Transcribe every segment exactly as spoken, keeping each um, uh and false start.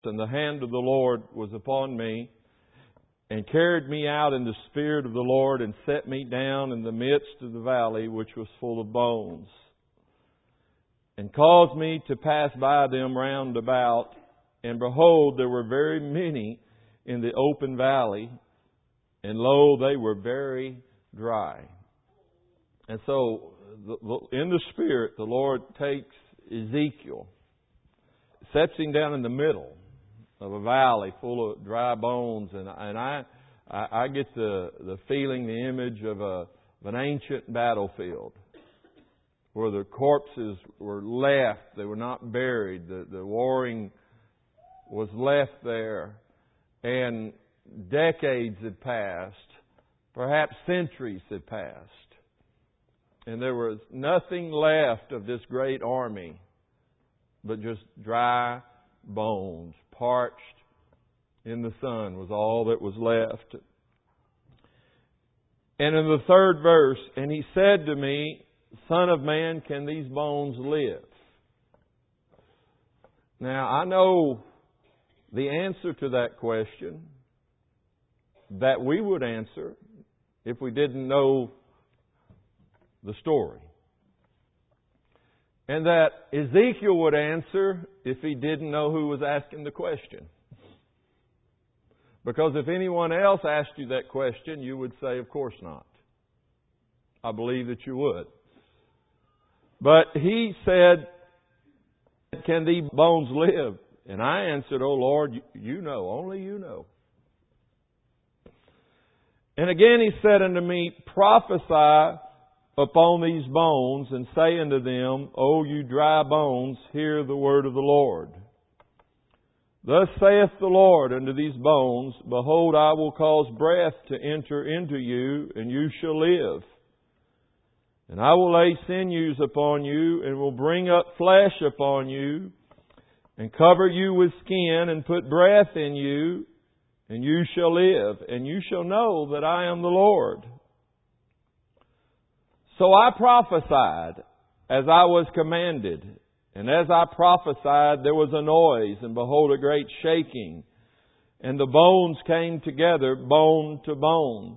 And the hand of the Lord was upon me, and carried me out in the Spirit of the Lord, and set me down in the midst of the valley, which was full of bones, and caused me to pass by them round about. And behold, there were very many in the open valley, and lo, they were very dry. And so, in the Spirit, the Lord takes Ezekiel, sets him down in the middle of a valley full of dry bones, and and I I, I get the the feeling, the image of a of an ancient battlefield where the corpses were left; they were not buried. The the warring was left there, and decades had passed, perhaps centuries had passed, and there was nothing left of this great army but just dry bones. Parched in the sun was all that was left. And in the third verse, and he said to me, Son of man, can these bones live? Now, I know the answer to that question that we would answer if we didn't know the story. And that Ezekiel would answer if he didn't know who was asking the question. Because if anyone else asked you that question, you would say, of course not. I believe that you would. But he said, can these bones live? And I answered, oh Lord, you know, only you know. And again he said unto me, prophesy upon these bones, and say unto them, O you dry bones, hear the word of the Lord. Thus saith the Lord unto these bones, Behold, I will cause breath to enter into you, and you shall live. And I will lay sinews upon you, and will bring up flesh upon you, and cover you with skin, and put breath in you, and you shall live, and you shall know that I am the Lord. So I prophesied as I was commanded. And as I prophesied, there was a noise, and behold, a great shaking. And the bones came together, bone to bone.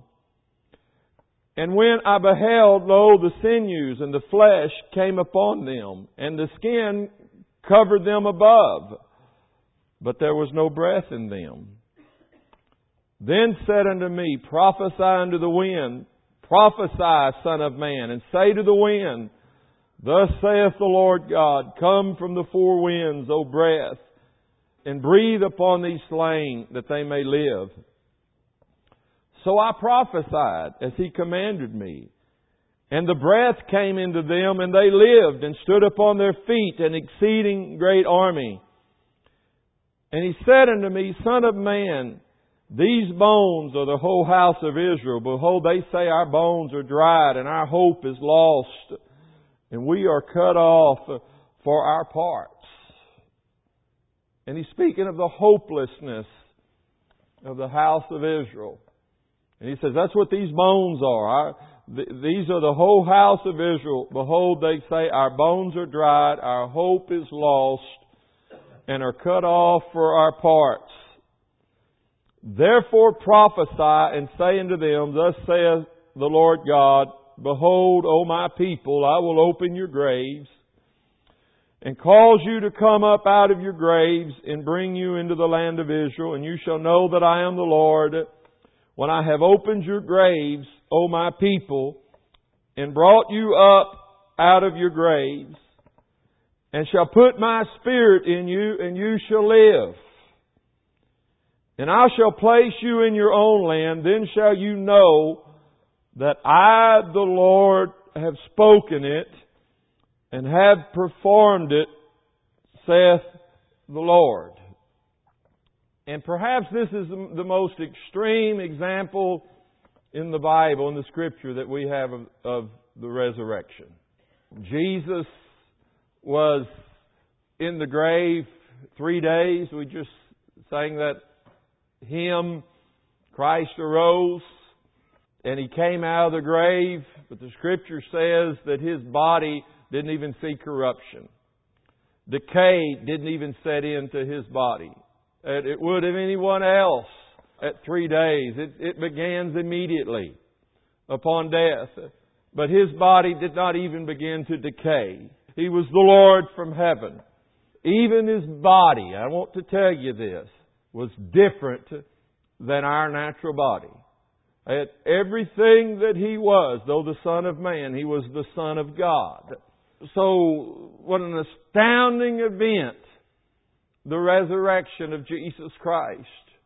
And when I beheld, lo, the sinews and the flesh came upon them, and the skin covered them above, but there was no breath in them. Then said unto me, Prophesy unto the wind, Prophesy, Son of man, and say to the wind, Thus saith the Lord God, Come from the four winds, O breath, and breathe upon these slain, that they may live. So I prophesied, as he commanded me. And the breath came into them, and they lived, and stood upon their feet, an exceeding great army. And he said unto me, Son of man, these bones are the whole house of Israel. Behold, they say our bones are dried, and our hope is lost, and we are cut off for our parts. And he's speaking of the hopelessness of the house of Israel. And he says, that's what these bones are. Our, th- these are the whole house of Israel. Behold, they say, our bones are dried, our hope is lost, and are cut off for our parts. Therefore prophesy and say unto them, Thus saith the Lord God, Behold, O my people, I will open your graves, and cause you to come up out of your graves, and bring you into the land of Israel, and you shall know that I am the Lord, when I have opened your graves, O my people, and brought you up out of your graves, and shall put my spirit in you, and you shall live. And I shall place you in your own land, then shall you know that I, the Lord, have spoken it, and have performed it, saith the Lord. And perhaps this is the most extreme example in the Bible, in the Scripture, that we have of, of the resurrection. Jesus was in the grave three days. We just sang that hymn, Christ arose, and He came out of the grave. But the Scripture says that His body didn't even see corruption. Decay didn't even set into His body as it would of anyone else at three days. It, it begins immediately upon death. But His body did not even begin to decay. He was the Lord from heaven. Even His body, I want to tell you this, was different than our natural body. At everything that He was, though the Son of Man, He was the Son of God. So, what an astounding event, the resurrection of Jesus Christ.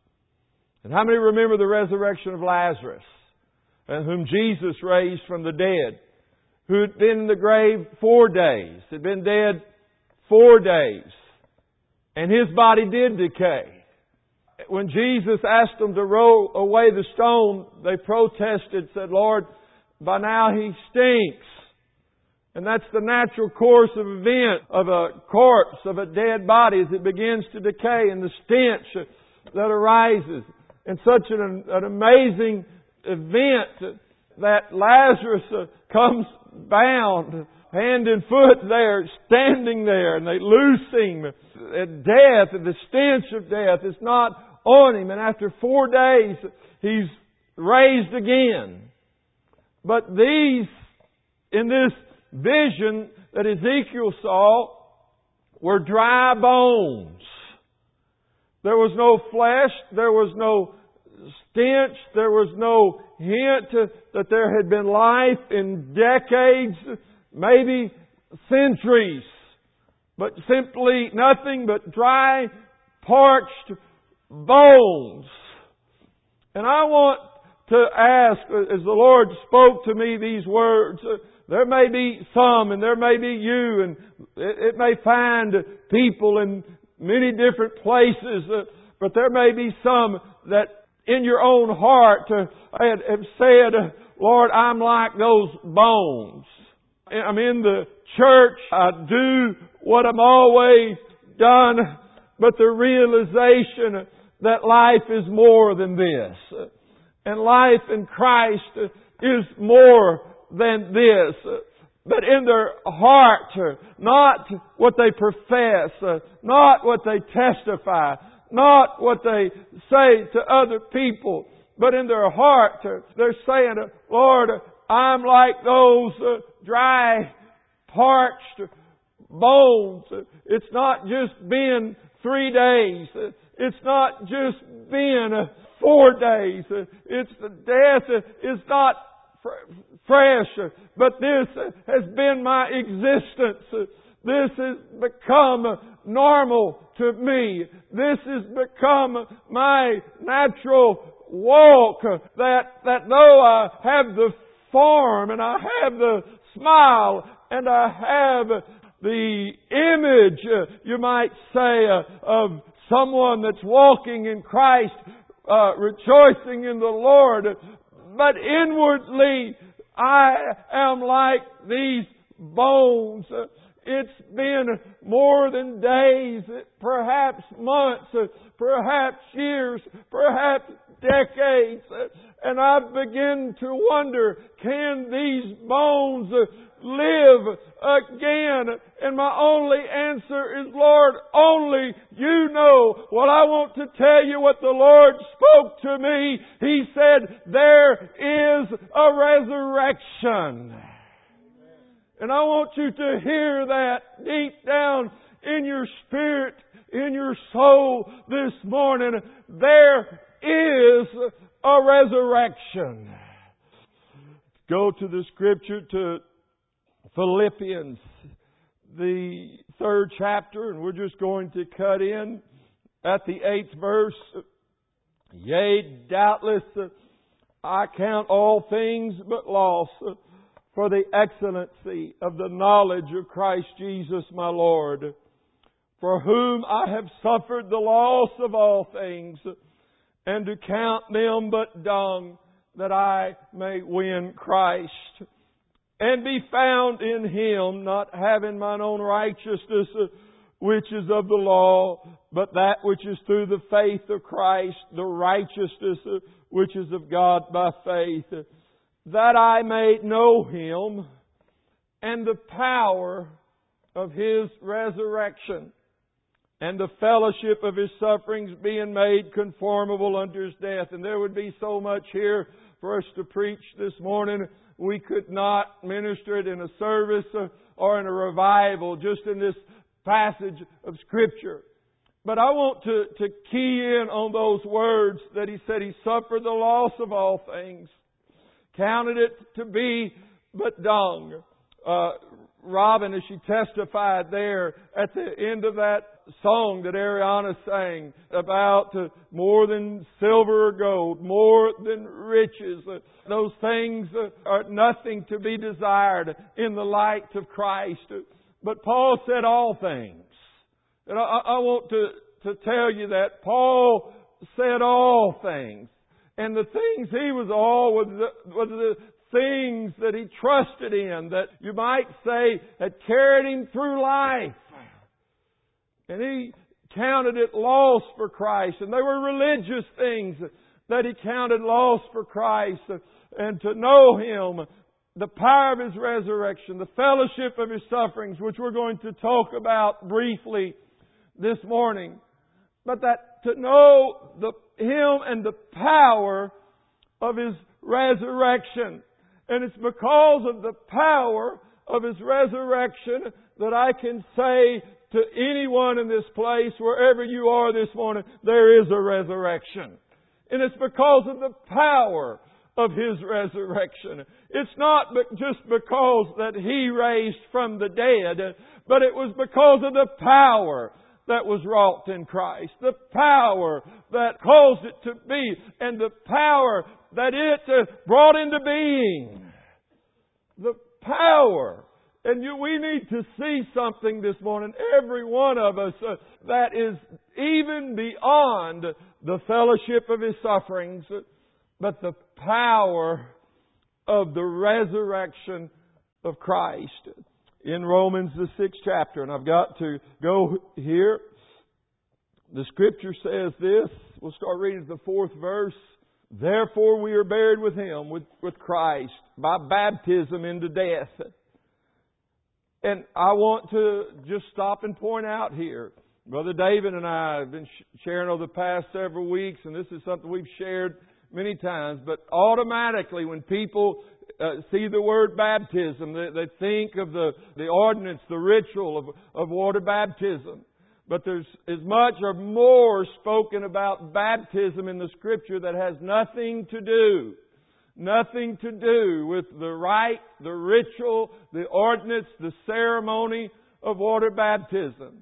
And how many remember the resurrection of Lazarus, and whom Jesus raised from the dead, who had been in the grave four days, had been dead four days, and his body did decay. When Jesus asked them to roll away the stone, they protested, said, "Lord, by now he stinks." And that's the natural course of event of a corpse, of a dead body, as it begins to decay, and the stench that arises. And such an, an amazing event that Lazarus comes bound, hand and foot there, standing there, and they loose him. At death, the stench of death is not on him. And after four days, he's raised again. But these, in this vision that Ezekiel saw, were dry bones. There was no flesh, there was no stench, there was no hint that there had been life in decades, maybe centuries, but simply nothing but dry, parched bones. And I want to ask, as the Lord spoke to me these words, there may be some, and there may be you, and it may find people in many different places, but there may be some that in your own heart have said, "Lord, I'm like those bones. I'm in the church. I do what I'm always done, but the realization that life is more than this. And life in Christ is more than this." But in their heart, not what they profess, not what they testify, not what they say to other people, but in their heart, they're saying, "Lord, I'm like those dry, parched bones." It's not just been three days. It's not just been four days. It's the death is not fresh, but this has been my existence. This has become normal to me. This has become my natural walk. That, that though I have the form and I have the smile and I have the image, you might say, of someone that's walking in Christ, uh, rejoicing in the Lord, but inwardly I am like these bones. It's been more than days, perhaps months, perhaps years, perhaps decades. And I begin to wonder, can these bones live again? And my only answer is, Lord, only you know. Well, I want to tell you what the Lord spoke to me. He said, there is a resurrection. And I want you to hear that deep down in your spirit, in your soul this morning. There is a resurrection. Go to the Scripture, to Philippians, the third chapter, and we're just going to cut in at the eighth verse. "Yea, doubtless I count all things but loss for the excellency of the knowledge of Christ Jesus my Lord, for whom I have suffered the loss of all things, and to count them but dung, that I may win Christ, and be found in Him, not having mine own righteousness, which is of the law, but that which is through the faith of Christ, the righteousness which is of God by faith, that I may know Him and the power of His resurrection, and the fellowship of His sufferings, being made conformable unto His death. And there would be so much here for us to preach this morning. We could not minister it in a service or in a revival, just in this passage of Scripture. But I want to, to key in on those words that He said He suffered the loss of all things, counted it to be but dung. Uh, Robin, as she testified there at the end of that song that Ariana sang about uh, more than silver or gold, more than riches. Uh, those things uh, are nothing to be desired in the light of Christ. But Paul said all things. And I, I want to, to tell you that Paul said all things. And the things he was all was the, was the things that he trusted in, that you might say had carried him through life. And he counted it loss for Christ. And they were religious things that he counted loss for Christ. And to know Him, the power of His resurrection, the fellowship of His sufferings, which we're going to talk about briefly this morning. But that to know the, Him and the power of His resurrection. And it's because of the power of His resurrection that I can say to anyone in this place, wherever you are this morning, there is a resurrection. And it's because of the power of His resurrection. It's not just because that He raised from the dead, but it was because of the power that was wrought in Christ. The power that caused it to be, and the power that it brought into being. The power. And you, we need to see something this morning, every one of us, uh, that is even beyond the fellowship of His sufferings, but the power of the resurrection of Christ. In Romans, the sixth chapter, and I've got to go here. The Scripture says this. We'll start reading the fourth verse. Therefore we are buried with Him, with, with Christ, by baptism into death. And I want to just stop and point out here. Brother David and I have been sharing over the past several weeks, and this is something we've shared many times, but automatically when people uh, see the word baptism, they, they think of the, the ordinance, the ritual of, of water baptism. But there's as much or more spoken about baptism in the Scripture that has nothing to do Nothing to do with the rite, the ritual, the ordinance, the ceremony of water baptism.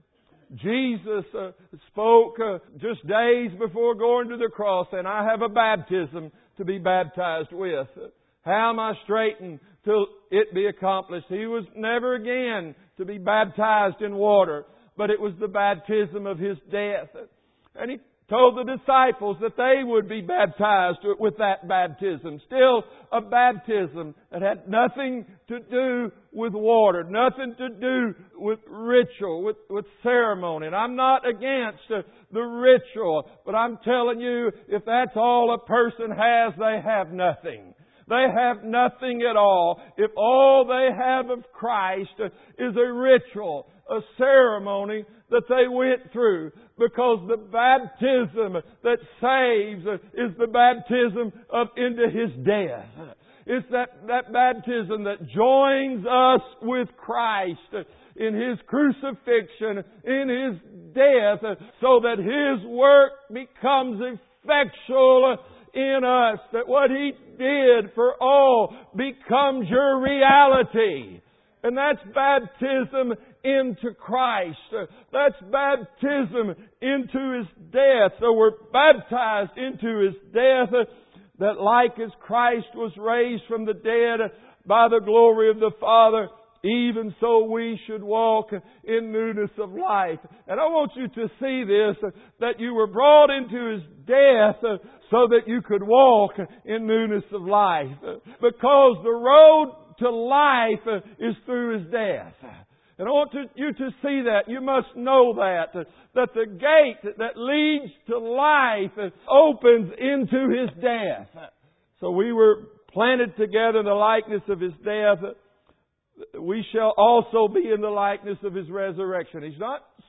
Jesus uh, spoke uh, just days before going to the cross, and I have a baptism to be baptized with. How am I straightened till it be accomplished? He was never again to be baptized in water, but it was the baptism of His death. And He told the disciples that they would be baptized with that baptism. Still a baptism that had nothing to do with water, nothing to do with ritual, with, with ceremony. And I'm not against uh, the ritual, but I'm telling you, if that's all a person has, they have nothing. They have nothing at all if all they have of Christ is a ritual, a ceremony that they went through. Because the baptism that saves is the baptism of into His death. It's that, that baptism that joins us with Christ in His crucifixion, in His death, so that His work becomes effectual in us. That what He did for all becomes your reality. And that's baptism into Christ. That's baptism into His death. So we're baptized into His death, that like as Christ was raised from the dead by the glory of the Father, even so we should walk in newness of life. And I want you to see this, that you were brought into His death so that you could walk in newness of life. Because the road to life is through His death. And I want to, you to see that. You must know that. That the gate that leads to life opens into His death. So we were planted together in the likeness of His death. We shall also be in the likeness of His resurrection. He's not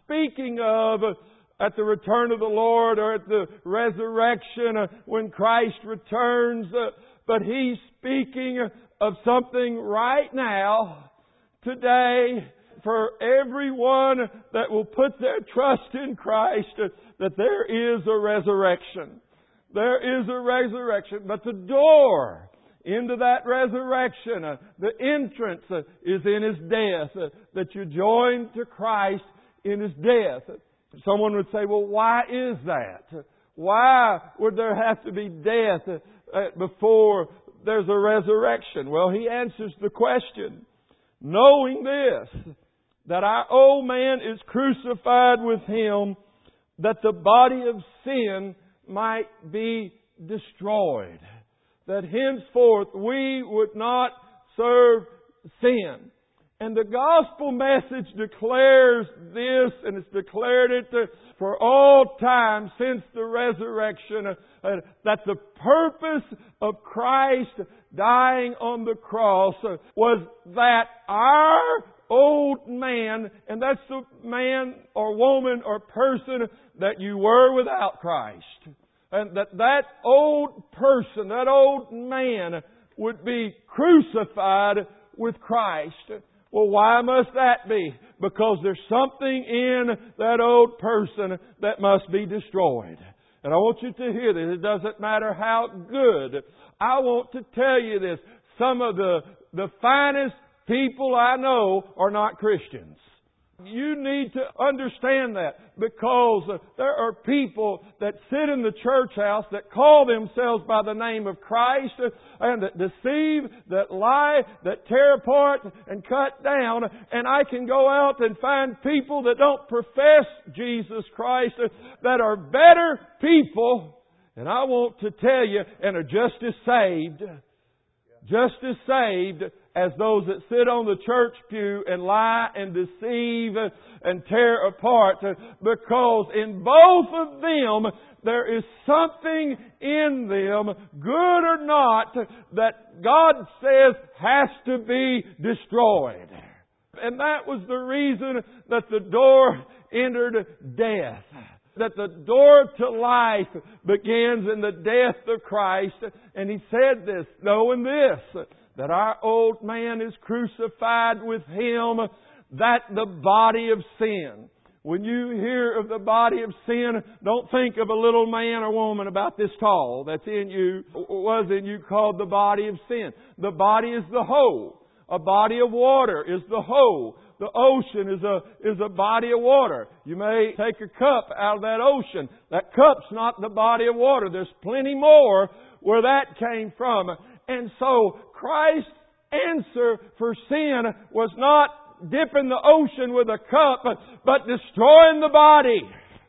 speaking of at the return of the Lord or at the resurrection uh, when Christ returns. Uh, but He's speaking of something right now, today, for everyone that will put their trust in Christ, uh, that there is a resurrection. There is a resurrection. But the door into that resurrection, uh, the entrance uh, is in His death. Uh, that you join to Christ in His death. Someone would say, well, why is that? Why would there have to be death uh, before there's a resurrection? Well, He answers the question, knowing this, that our old man is crucified with Him, that the body of sin might be destroyed. That henceforth we would not serve sin. And the gospel message declares this, and it's declared it for all time since the resurrection, uh, that the purpose of Christ dying on the cross was that our old man, and that's the man or woman or person that you were without Christ, and that that old person, that old man would be crucified with Christ. Well, why must that be? Because there's something in that old person that must be destroyed. And I want you to hear this. It doesn't matter how good. I want to tell you this. Some of the, the finest people I know are not Christians. You need to understand that, because there are people that sit in the church house that call themselves by the name of Christ and that deceive, that lie, that tear apart and cut down. And I can go out and find people that don't profess Jesus Christ that are better people. And I want to tell you, and are just as saved, just as saved as those that sit on the church pew and lie and deceive and tear apart. Because in both of them, there is something in them, good or not, that God says has to be destroyed. And that was the reason that the door entered death. That the door to life begins in the death of Christ. And He said this, knowing this, that our old man is crucified with Him, that the body of sin. When you hear of the body of sin, don't think of a little man or woman about this tall that's in you, was in you, called the body of sin. The body is the whole. A body of water is the whole. The ocean is a, is a body of water. You may take a cup out of that ocean. That cup's not the body of water. There's plenty more where that came from. And so Christ's answer for sin was not dipping the ocean with a cup, but destroying the body.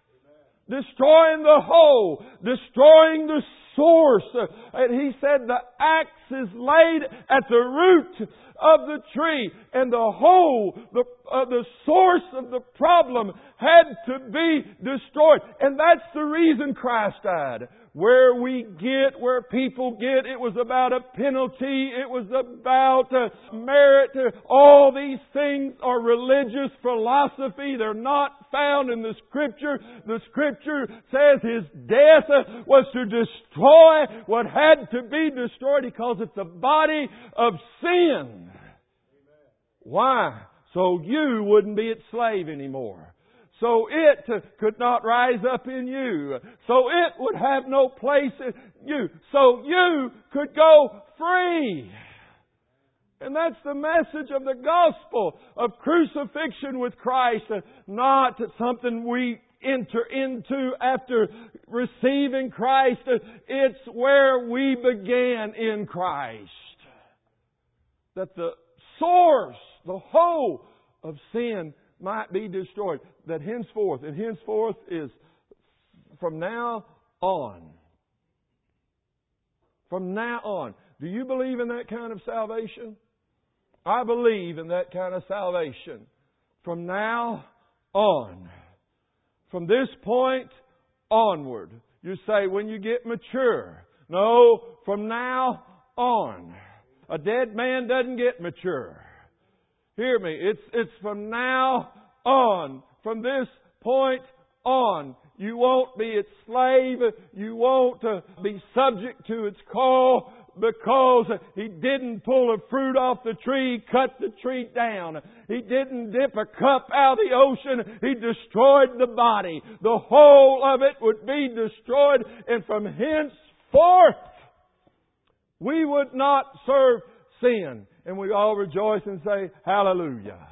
Destroying the whole. Destroying the source. And He said the axe is laid at the root of the tree, and the whole, the, uh, the source of the problem had to be destroyed. And that's the reason Christ died. Where we get, where people get, it was about a penalty, it was about uh, merit. All these things are religious philosophy. They're not found in the Scripture. The Scripture says His death uh, was to destroy what had to be destroyed, because it's a body of sin. Why? So you wouldn't be its slave anymore. So it could not rise up in you. So it would have no place in you. So you could go free. And that's the message of the gospel of crucifixion with Christ. Not something we enter into after receiving Christ. It's where we began in Christ. That the source, the whole of sin might be destroyed. That henceforth, and henceforth is from now on. From now on. Do you believe in that kind of salvation? I believe in that kind of salvation. From now on. From this point onward. You say, when you get mature. No, from now on. A dead man doesn't get mature. Hear me. It's, it's from now on. From this point on, you won't be its slave. You won't uh, be subject to its call, because He didn't pull a fruit off the tree, cut the tree down. He didn't dip a cup out of the ocean. He destroyed the body. The whole of it would be destroyed. And from henceforth, we would not serve sin. And we all rejoice and say, Hallelujah.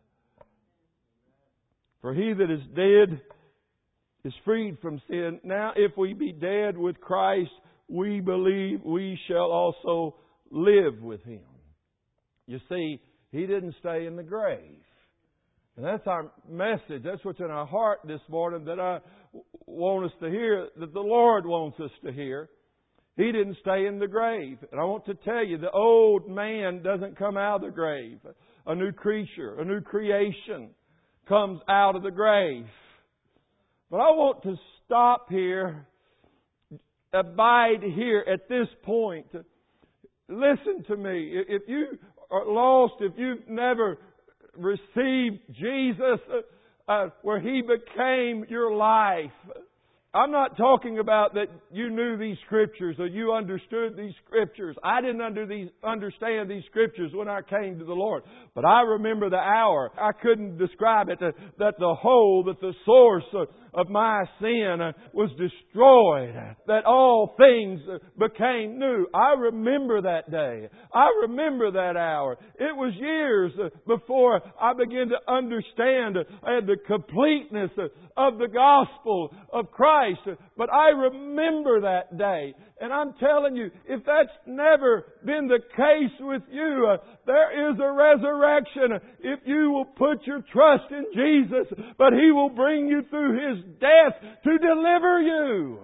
For he that is dead is freed from sin. Now, if we be dead with Christ, we believe we shall also live with Him. You see, He didn't stay in the grave. And that's our message. That's what's in our heart this morning that I want us to hear, that the Lord wants us to hear. He didn't stay in the grave. And I want to tell you, the old man doesn't come out of the grave. A new creature, a new creation comes out of the grave. But I want to stop here, abide here at this point. Listen to me. If you are lost, if you've never received Jesus, uh, where He became your life, I'm not talking about that you knew these Scriptures or you understood these Scriptures. I didn't under these, understand these Scriptures when I came to the Lord. But I remember the hour. I couldn't describe it. That, that the whole, that the source of, of my sin was destroyed. That all things became new. I remember that day. I remember that hour. It was years before I began to understand the completeness of the gospel of Christ. But I remember that day. And I'm telling you, if that's never been the case with you, uh, there is a resurrection if you will put your trust in Jesus. But He will bring you through His death to deliver you.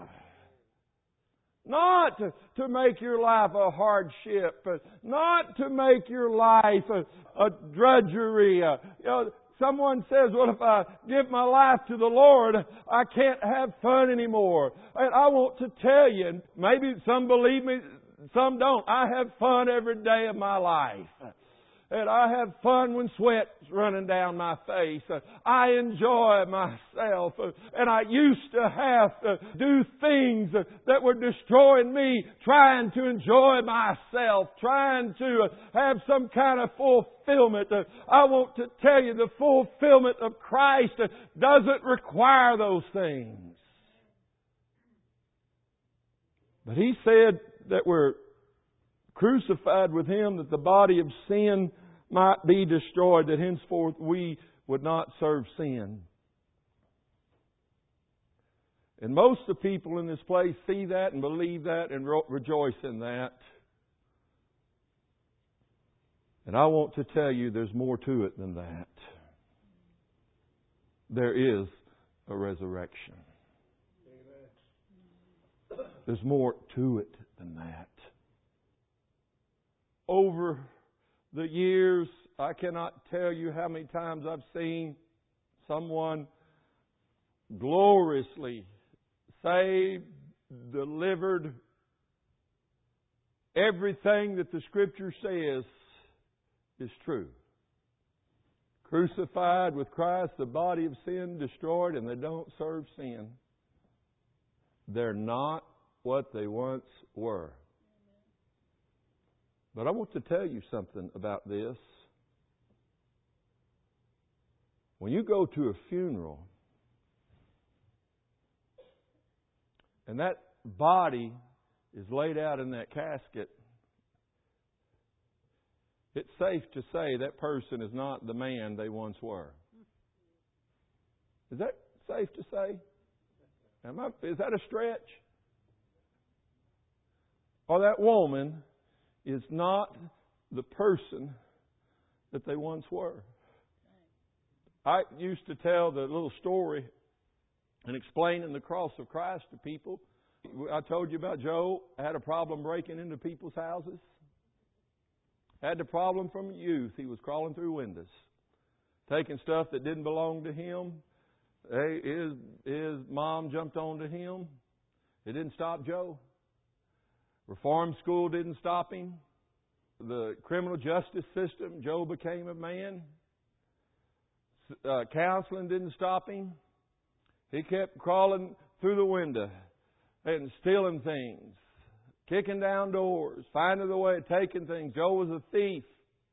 Not to make your life a hardship. Not to make your life a, a drudgery. Uh, you know, Someone says, well, if I give my life to the Lord, I can't have fun anymore. And I want to tell you, and maybe some believe me, some don't. I have fun every day of my life. And I have fun when sweat's running down my face. I enjoy myself. And I used to have to do things that were destroying me, trying to enjoy myself, trying to have some kind of fulfillment. I want to tell you, the fulfillment of Christ doesn't require those things. But He said that we're crucified with Him, that the body of sin might be destroyed, that henceforth we would not serve sin. And most of the people in this place see that and believe that and rejoice in that. And I want to tell you there's more to it than that. There is a resurrection. There's more to it than that. Over the years, I cannot tell you how many times I've seen someone gloriously saved, delivered. Everything that the Scripture says is true. Crucified with Christ, the body of sin destroyed, and they don't serve sin. They're not what they once were. But I want to tell you something about this. When you go to a funeral, and that body is laid out in that casket, it's safe to say that person is not the man they once were. Is that safe to say? Am I, is that a stretch? Or that woman is not the person that they once were. I used to tell the little story and explaining the cross of Christ to people. I told you about Joe had a problem breaking into people's houses. Had the problem from youth. He was crawling through windows, taking stuff that didn't belong to him. His, his mom jumped onto him. It didn't stop Joe. Reform school didn't stop him. The criminal justice system, Joe became a man. Uh, counseling didn't stop him. He kept crawling through the window and stealing things, kicking down doors, finding the way, taking things. Joe was a thief.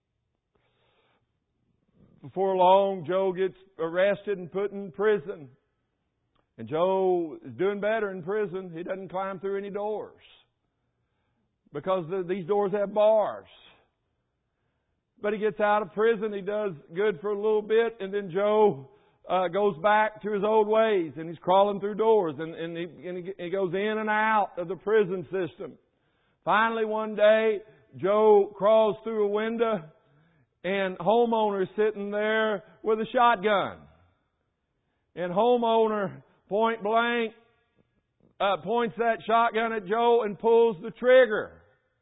Before long, Joe gets arrested and put in prison. And Joe is doing better in prison. He doesn't climb through any doors because the, these doors have bars. But he gets out of prison. He does good for a little bit. And then Joe uh, goes back to his old ways. And he's crawling through doors. And, and, he, and he, he goes in and out of the prison system. Finally, one day, Joe crawls through a window. And homeowner is sitting there with a shotgun. And homeowner, point blank, uh, points that shotgun at Joe and pulls the trigger.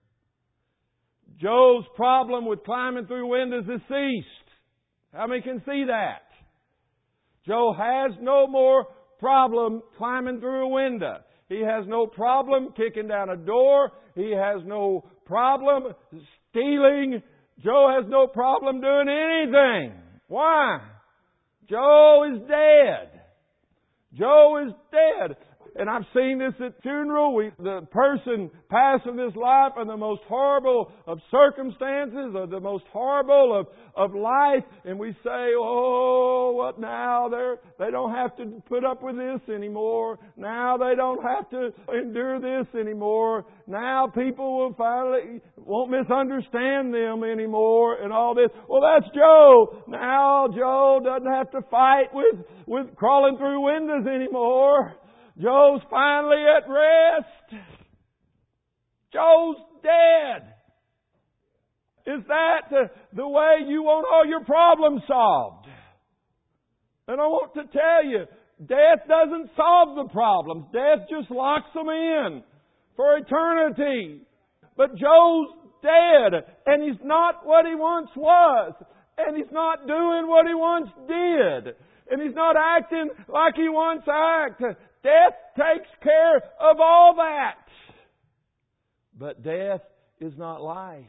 Joe's problem with climbing through windows has ceased. How many can see that? Joe has no more problem climbing through a window. He has no problem kicking down a door. He has no problem stealing. Joe has no problem doing anything. Why? Joe is dead. Joe is dead. And I've seen this at funeral. We, the person passing this life in the most horrible of circumstances, or the most horrible of, of life. And we say, oh, what now? They're, they don't have to put up with this anymore. Now they don't have to endure this anymore. Now people will finally, won't misunderstand them anymore and all this. Well, that's Joe. Now Joe doesn't have to fight with, with crawling through windows anymore. Joe's finally at rest. Joe's dead. Is that the, the way you want all your problems solved? And I want to tell you, death doesn't solve the problems. Death just locks them in for eternity. But Joe's dead, and he's not what he once was. And he's not doing what he once did. And he's not acting like he once acted. Death takes care of all that. But death is not life.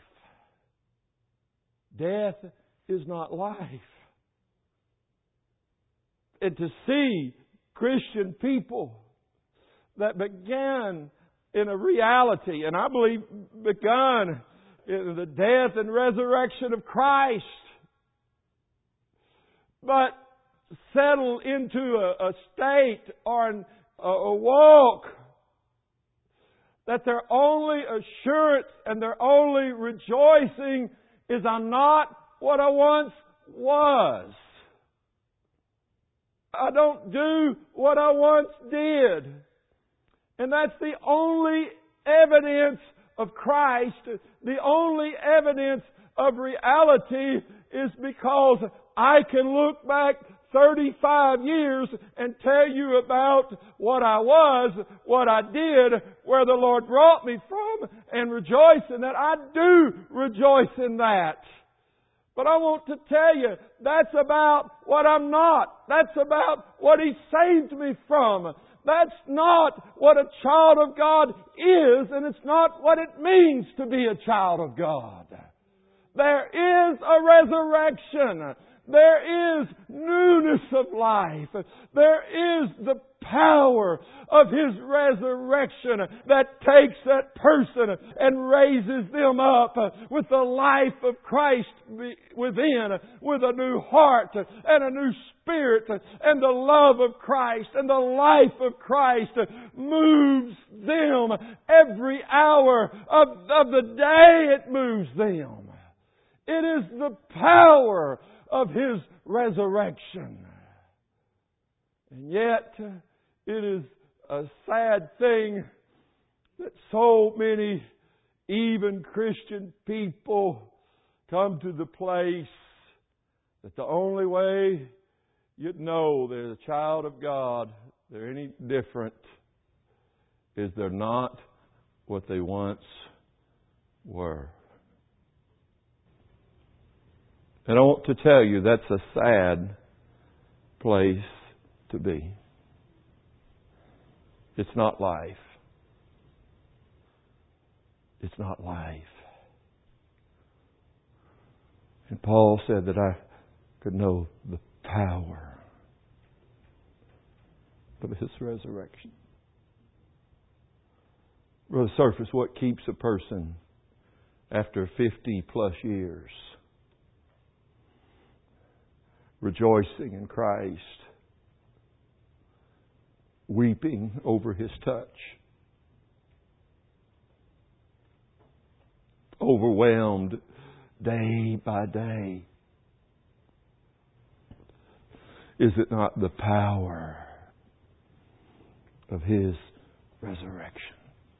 Death is not life. And to see Christian people that began in a reality, and I believe begun in the death and resurrection of Christ, but settle into a, a state or an, a, a walk that their only assurance and their only rejoicing is, I'm not what I once was. I don't do what I once did. And that's the only evidence of Christ. The only evidence of reality is because I can look back thirty-five years and tell you about what I was, what I did, where the Lord brought me from, and rejoice in that. I do rejoice in that. But I want to tell you, that's about what I'm not. That's about what He saved me from. That's not what a child of God is, and it's not what it means to be a child of God. There is a resurrection. There is newness of life. There is the power of His resurrection that takes that person and raises them up with the life of Christ within, with a new heart and a new spirit, and the love of Christ and the life of Christ moves them every hour of, of the day. It moves them. It is the power of His resurrection. And yet, it is a sad thing that so many, even Christian people, come to the place that the only way you'd know they're a child of God, they're any different, is they're not what they once were. And I want to tell you, that's a sad place to be. It's not life. It's not life. And Paul said that I could know the power of His resurrection. Brother Surface, what keeps a person after fifty plus years rejoicing in Christ, weeping over His touch, overwhelmed day by day? Is it not the power of His resurrection?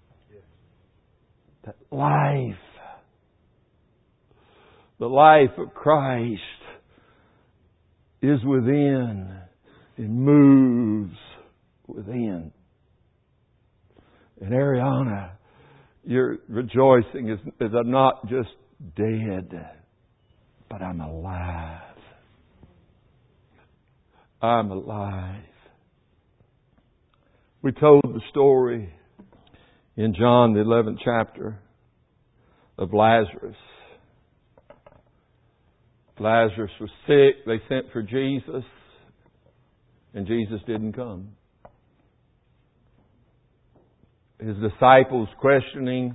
That life, the life of Christ is within and moves within. And Ariana, your rejoicing is, is I'm not just dead, but I'm alive. I'm alive. We told the story in John, the eleventh chapter, of Lazarus. Lazarus was sick. They sent for Jesus, and Jesus didn't come. His disciples questioning.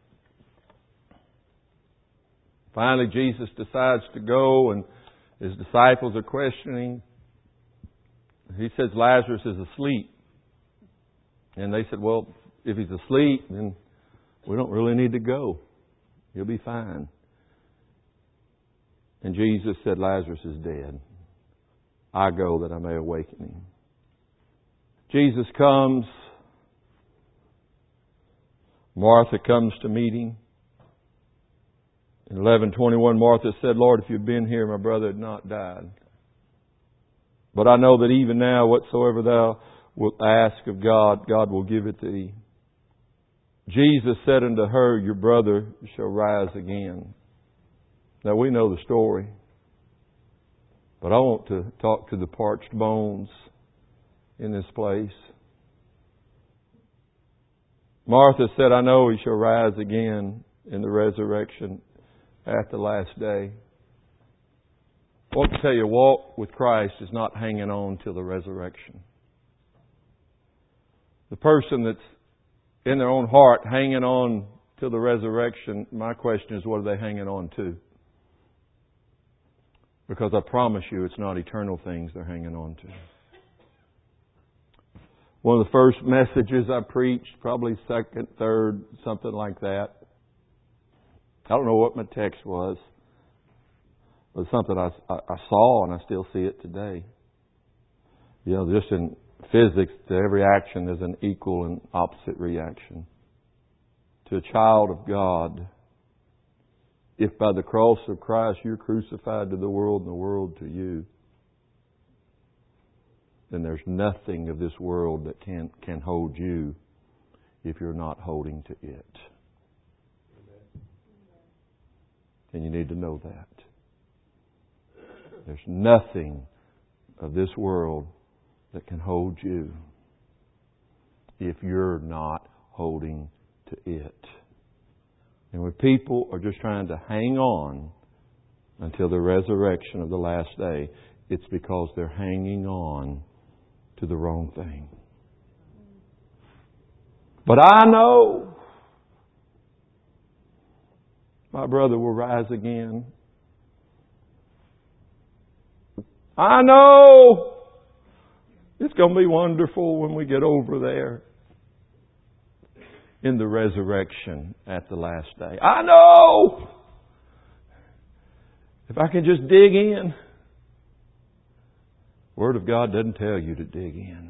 Finally, Jesus decides to go, and His disciples are questioning. He says Lazarus is asleep. And they said, well, if he's asleep, then we don't really need to go. He'll be fine. And Jesus said, Lazarus is dead. I go that I may awaken him. Jesus comes. Martha comes to meet Him. In eleven twenty-one, Martha said, Lord, if you'd been here, my brother had not died. But I know that even now, whatsoever thou wilt ask of God, God will give it thee. Jesus said unto her, your brother shall rise again. Now we know the story. But I want to talk to the parched bones in this place. Martha said, I know he shall rise again in the resurrection at the last day. I want to tell you, walk with Christ is not hanging on till the resurrection. The person that's in their own heart hanging on till the resurrection, my question is, what are they hanging on to? Because I promise you, it's not eternal things they're hanging on to. One of the first messages I preached, probably second, third, something like that. I don't know what my text was. It was something I, I, I saw, and I still see it today. You know, just in physics, to every action there's an equal and opposite reaction. To a child of God, if by the cross of Christ you're crucified to the world and the world to you, then there's nothing of this world that can, can hold you if you're not holding to it. And you need to know that. There's nothing of this world that can hold you if you're not holding to it. And when people are just trying to hang on until the resurrection of the last day, it's because they're hanging on to the wrong thing. But I know my brother will rise again. I know it's going to be wonderful when we get over there in the resurrection at the last day. I know if I can just dig in. Word of God doesn't tell you to dig in.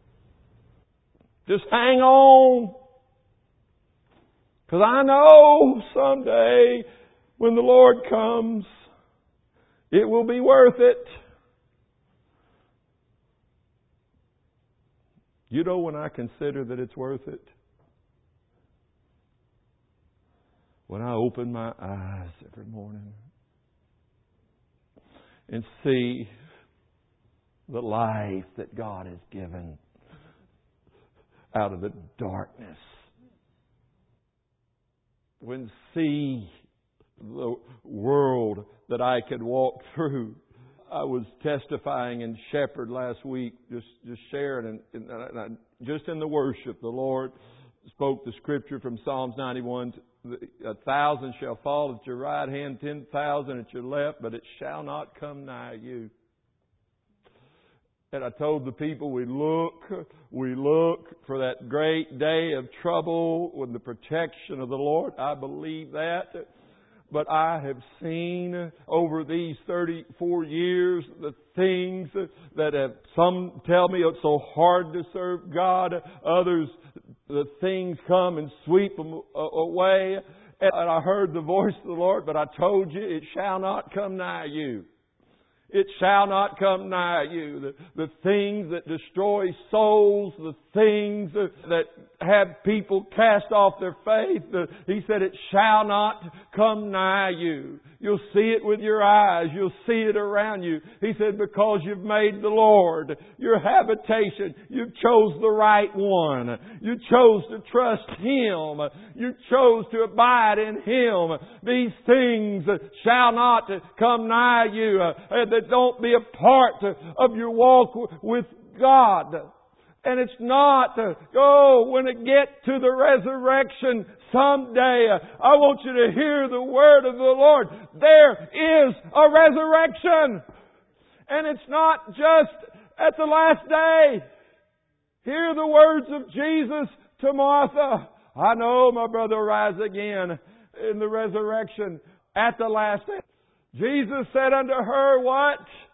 Just hang on. Because I know someday when the Lord comes, it will be worth it. You know when I consider that it's worth it? When I open my eyes every morning and see the life that God has given out of the darkness. When see the world that I could walk through I was testifying in Shepherd last week, just just sharing, and, and, and I, just in the worship, the Lord spoke the scripture from Psalms ninety-one. A thousand shall fall at your right hand, ten thousand at your left, but it shall not come nigh you. And I told the people, we look, we look for that great day of trouble with the protection of the Lord. I believe that. But I have seen over these thirty-four years the things that have, some tell me it's so hard to serve God. Others, the things come and sweep them away. And I heard the voice of the Lord, but I told you, it shall not come nigh you. It shall not come nigh you. The, the things that destroy souls, the things that have people cast off their faith, the, He said it shall not come nigh you. You'll see it with your eyes. You'll see it around you. He said, because you've made the Lord your habitation. You chose the right one. You chose to trust Him. You chose to abide in Him. These things shall not come nigh you. That don't be a part of your walk with God. And it's not, oh, when it get to the resurrection someday, I want you to hear the word of the Lord. There is a resurrection. And it's not just at the last day. Hear the words of Jesus to Martha. I know my brother will rise again in the resurrection at the last day. Jesus said unto her, what?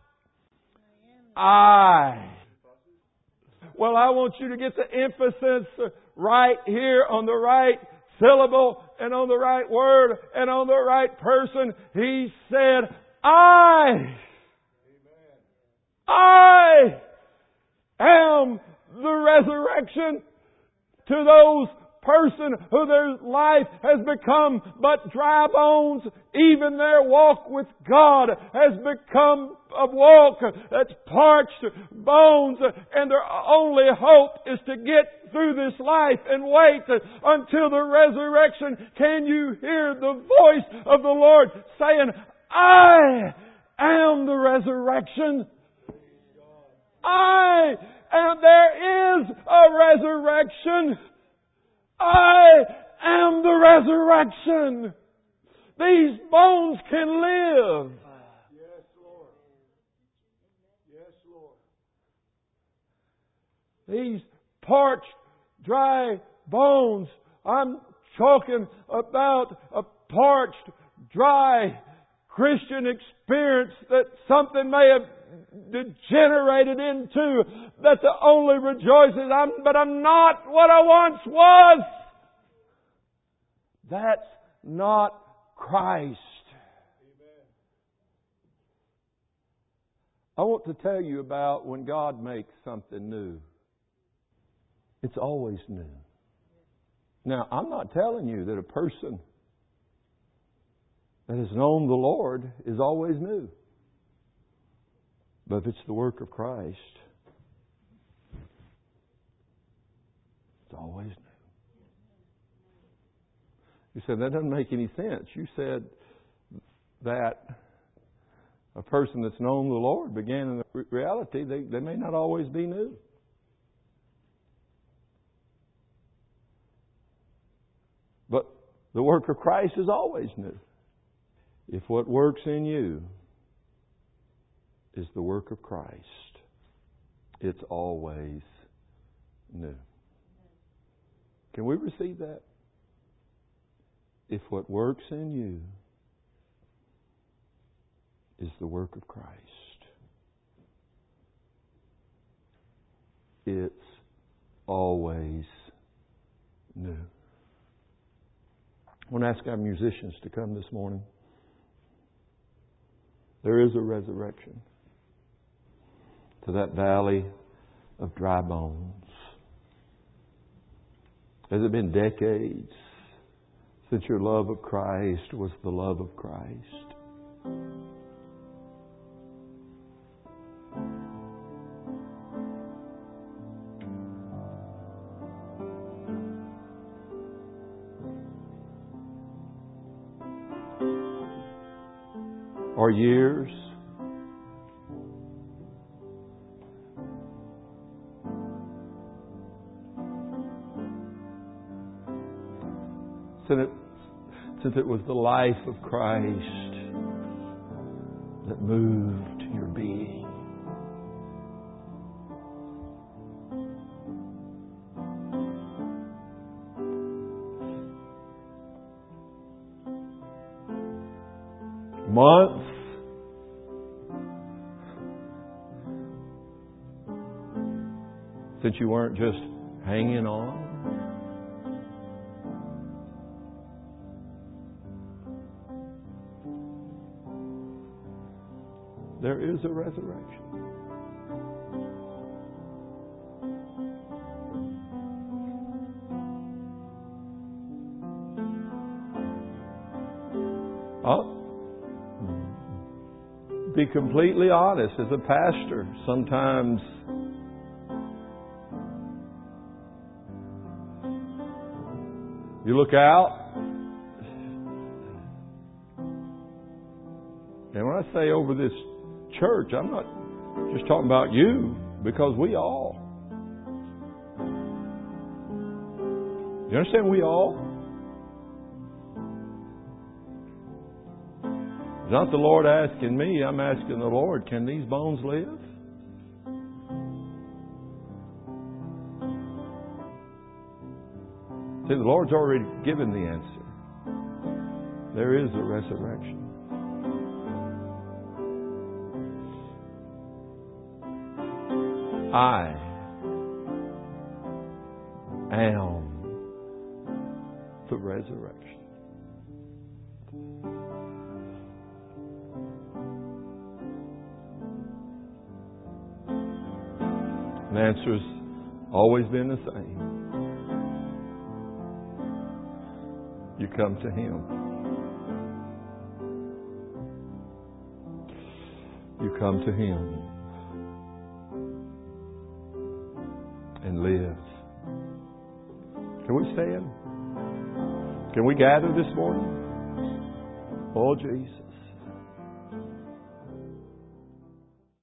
I. Well, I want you to get the emphasis right here on the right syllable and on the right word and on the right person. He said, I. I am the resurrection to those person who their life has become but dry bones. Even their walk with God has become a walk that's parched bones, and their only hope is to get through this life and wait until the resurrection. Can you hear the voice of the Lord saying, I am the resurrection? I am. There is a resurrection. I am the resurrection. These bones can live. Yes, Lord. Yes, Lord. These parched, dry bones. I'm talking about a parched, dry Christian experience that something may have degenerated into, that the only rejoices, I'm, but I'm not what I once was. That's not Christ. Amen. I want to tell you about when God makes something new. It's always new. Now, I'm not telling you that a person that has known the Lord is always new. But if it's the work of Christ, it's always new. You said, that doesn't make any sense. You said that a person that's known the Lord began in the reality, they, they may not always be new. But the work of Christ is always new. If what works in you is the work of Christ, it's always new. Can we receive that? If what works in you is the work of Christ, it's always new. I want to ask our musicians to come this morning. There is a resurrection to that valley of dry bones. Has it been decades since your love of Christ was the love of Christ? Or years Since it, since it was the life of Christ that moved your being. Months, since you weren't just hanging on. There is a resurrection. I'll be completely honest, as a pastor, sometimes you look out, and when I say over this church, I'm not just talking about you, because we all. You understand, we all? It's not the Lord asking me, I'm asking the Lord, can these bones live? See, the Lord's already given the answer. There is a resurrection. I am the resurrection. The answer's always been the same. You come to Him. You come to Him and live. Can we stand? Can we gather this morning? Oh, Jesus.